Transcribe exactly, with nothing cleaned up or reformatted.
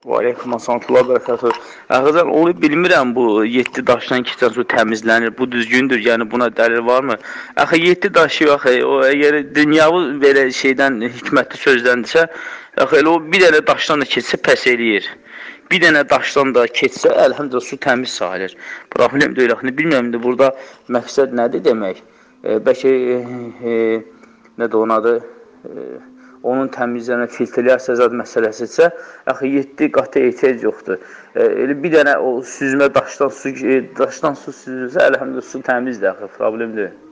Və aleykum assalam bərəkətuhu. Əxəzən, onu bilmirəm, bu yeddi daşdan keçən su təmizlənir, bu düzgündür, yəni buna dəlil varmı? Əxə, yeddi daşı, əxə, o, əgər dünyavi belə şeydən, hikmətli sözdəndirsə, əxə, elə o bir dənə daşdan da keçsə pəs eləyir. Bir dənə daşdan da keçsə, əlhəmdülillah, su təmiz sayılır. Problem deyil, əxə, bilmirəm, indi burada məqsəd nədir demək? E, bəlkə, e, e, nədir onun adı? E, onun təmizlənə, filtrləsə zad məsələsidirsə, axı yeddi qata ehtiyac yoxdur. E, elə bir dənə o süzmə daşdan su, e, daşdan su süzülsə, əlhəmdülillah su təmizdir, axı, problem deyil.